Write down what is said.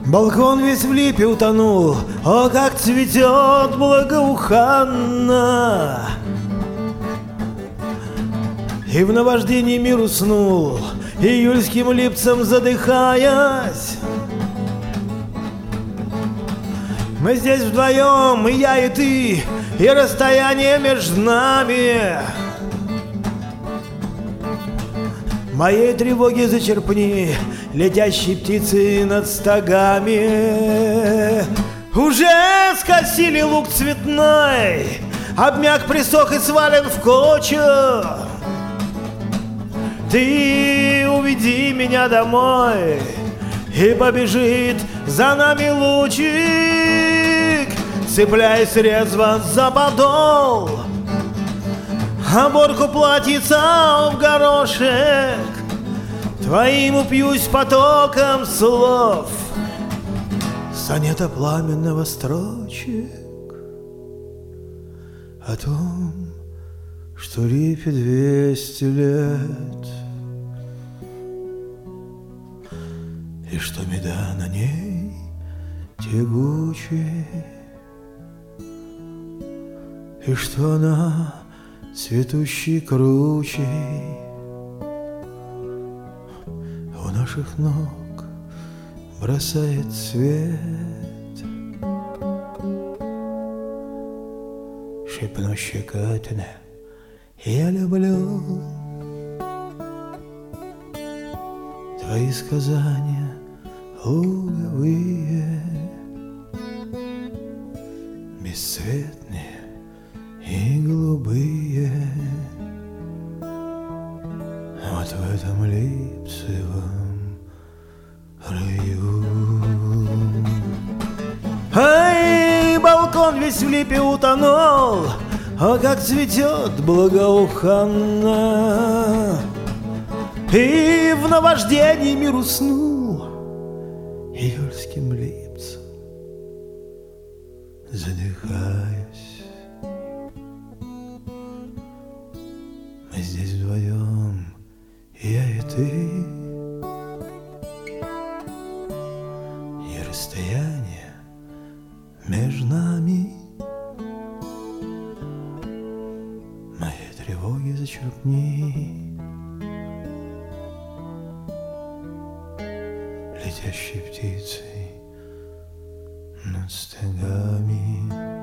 Балкон весь в липе утонул, о, как цветет благоуханно. И в наваждении мир уснул, июльским липцем задыхаясь. Мы здесь вдвоем, и я, и ты, и расстояние между нами. Моей тревоги зачерпни, летящей птицы над стогами. Уже скосили лук цветной, обмяк, присох и свален в кучу. Ты уведи меня домой, и побежит за нами лучик, цепляясь резво за подол, оборку платьица в горошек. Твоим упьюсь потоком слов, сонета пламенного строчек о том, что липе 200 лет, и что меда на ней тягучий, и что она цветущий кручей у наших ног бросает свет. Шепну щекотно: я люблю твои сказания луговые, бесцветные и голубые. Вот в этом липцевом раю. Ай, балкон весь в липе утонул, о, как цветет благоуханно. И в наваждении мир уснул июльским липцем задыхаясь. Мы здесь вдвоем, я и ты, и расстояние между нами. Моей тревоги зачерпни, летящей птицей над стогами.